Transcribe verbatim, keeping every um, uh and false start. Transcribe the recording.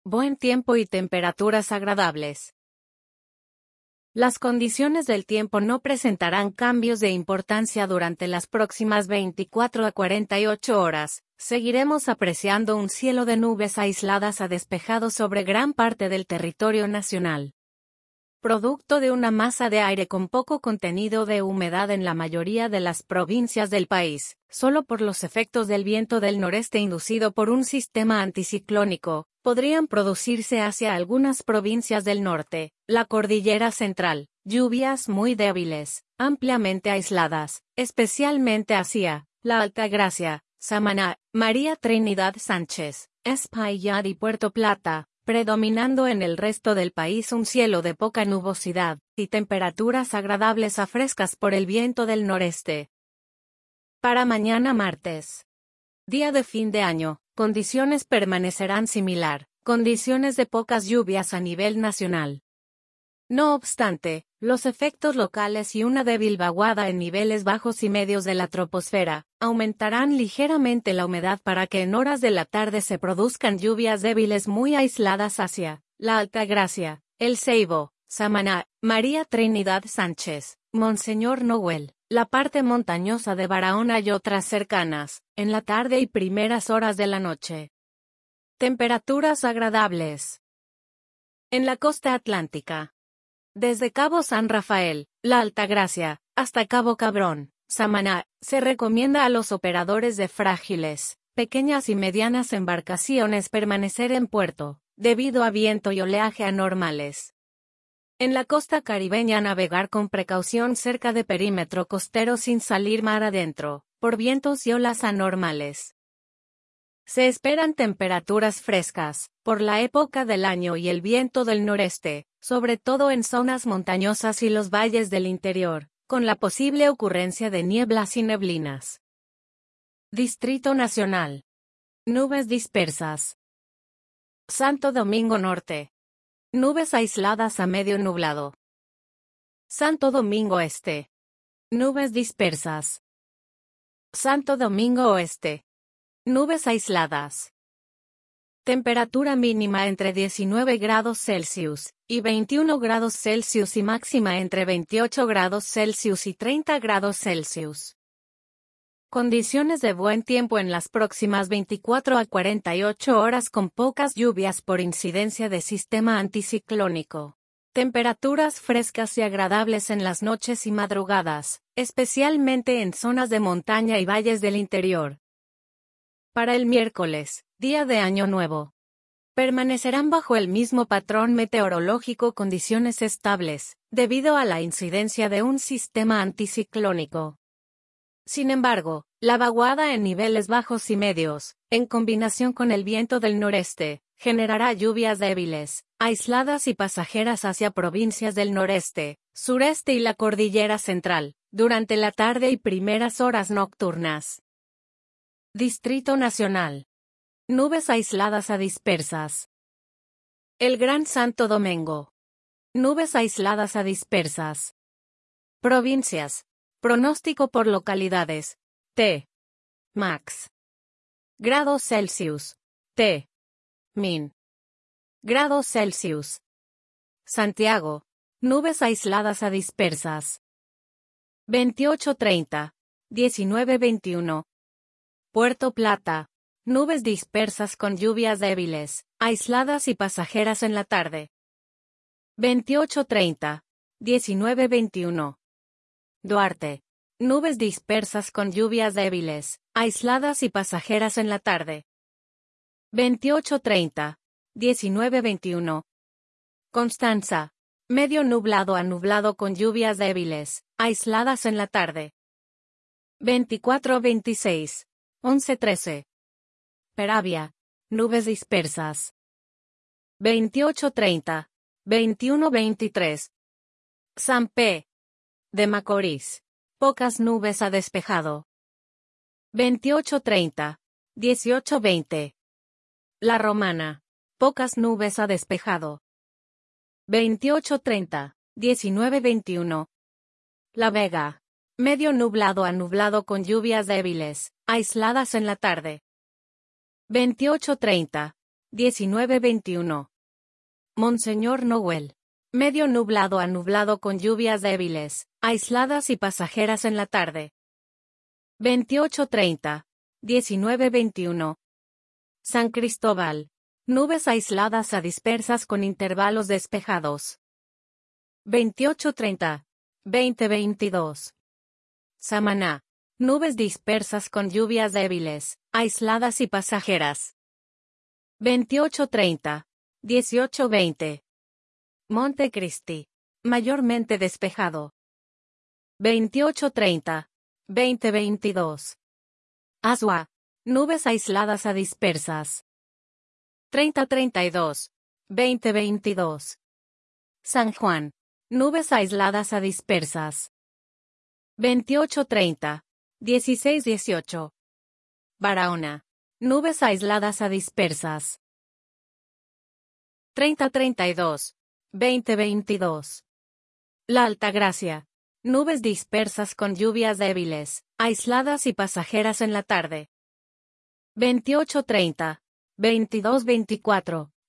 Buen tiempo y temperaturas agradables. Las condiciones del tiempo no presentarán cambios de importancia durante las próximas veinticuatro a cuarenta y ocho horas. Seguiremos apreciando un cielo de nubes aisladas a despejado sobre gran parte del territorio nacional. Producto de una masa de aire con poco contenido de humedad en la mayoría de las provincias del país, solo por los efectos del viento del noreste inducido por un sistema anticiclónico, podrían producirse hacia algunas provincias del norte, la cordillera central, lluvias muy débiles, ampliamente aisladas, especialmente hacia La Altagracia, Samaná, María Trinidad Sánchez, Espaillat y Puerto Plata, predominando en el resto del país un cielo de poca nubosidad, y temperaturas agradables a frescas por el viento del noreste. Para mañana martes, día de fin de año, condiciones permanecerán similar, condiciones de pocas lluvias a nivel nacional. No obstante, los efectos locales y una débil vaguada en niveles bajos y medios de la troposfera, aumentarán ligeramente la humedad para que en horas de la tarde se produzcan lluvias débiles muy aisladas hacia La Altagracia, El Ceibo, Samaná, María Trinidad Sánchez, Monseñor Noel, la parte montañosa de Barahona y otras cercanas, en la tarde y primeras horas de la noche. Temperaturas agradables. En la costa atlántica. Desde Cabo San Rafael, La Altagracia, hasta Cabo Cabrón, Samaná, se recomienda a los operadores de frágiles, pequeñas y medianas embarcaciones permanecer en puerto, debido a viento y oleaje anormales. En la costa caribeña navegar con precaución cerca de perímetro costero sin salir mar adentro, por vientos y olas anormales. Se esperan temperaturas frescas, por la época del año y el viento del noreste, sobre todo en zonas montañosas y los valles del interior, con la posible ocurrencia de nieblas y neblinas. Distrito Nacional. Nubes dispersas. Santo Domingo Norte. Nubes aisladas a medio nublado. Santo Domingo Este. Nubes dispersas. Santo Domingo Oeste. Nubes aisladas. Temperatura mínima entre diecinueve grados Celsius y veintiuno grados Celsius y máxima entre veintiocho grados Celsius y treinta grados Celsius. Condiciones de buen tiempo en las próximas veinticuatro a cuarenta y ocho horas con pocas lluvias por incidencia de sistema anticiclónico. Temperaturas frescas y agradables en las noches y madrugadas, especialmente en zonas de montaña y valles del interior. Para el miércoles, día de Año Nuevo. Permanecerán bajo el mismo patrón meteorológico condiciones estables, debido a la incidencia de un sistema anticiclónico. Sin embargo, la vaguada en niveles bajos y medios, en combinación con el viento del noreste, generará lluvias débiles, aisladas y pasajeras hacia provincias del noreste, sureste y la cordillera central, durante la tarde y primeras horas nocturnas. Distrito Nacional. Nubes aisladas a dispersas. El Gran Santo Domingo. Nubes aisladas a dispersas. Provincias. Pronóstico por localidades. T. Max. Grados Celsius. T. Min. Grados Celsius. Santiago. Nubes aisladas a dispersas. veintiocho treinta. diecinueve veintiuno. Puerto Plata. Nubes dispersas con lluvias débiles, aisladas y pasajeras en la tarde. veintiocho treinta. diecinueve veintiuno. Duarte. Nubes dispersas con lluvias débiles, aisladas y pasajeras en la tarde. veintiocho treinta. diecinueve veintiuno. Constanza. Medio nublado a nublado con lluvias débiles, aisladas en la tarde. veinticuatro veintiséis. once trece. Peravia. Nubes dispersas. veintiocho treinta. veintiuno veintitrés. San P. de Macorís. Pocas nubes a despejado. veintiocho treinta. dieciocho veinte. La Romana. Pocas nubes a despejado. veintiocho treinta. diecinueve veintiuno. La Vega. Medio nublado a nublado con lluvias débiles, aisladas en la tarde. veintiocho treinta. diecinueve veintiuno. Monseñor Noel. Medio nublado a nublado con lluvias débiles, aisladas y pasajeras en la tarde. veintiocho treinta. diecinueve veintiuno. San Cristóbal. Nubes aisladas a dispersas con intervalos despejados. veintiocho treinta. veinte veintidós. Samaná. Nubes dispersas con lluvias débiles, aisladas y pasajeras. veintiocho treinta. dieciocho veinte. Montecristi. Mayormente despejado. veintiocho treinta. veinte veintidós. Azua. Nubes aisladas a dispersas. treinta treinta y dos. veinte veintidós. San Juan. Nubes aisladas a dispersas. veintiocho treinta. dieciséis dieciocho. Barahona. Nubes aisladas a dispersas. treinta treinta y dos. veinte veintidós. La Altagracia. Nubes dispersas con lluvias débiles, aisladas y pasajeras en la tarde. veintiocho treinta. veintidós veinticuatro.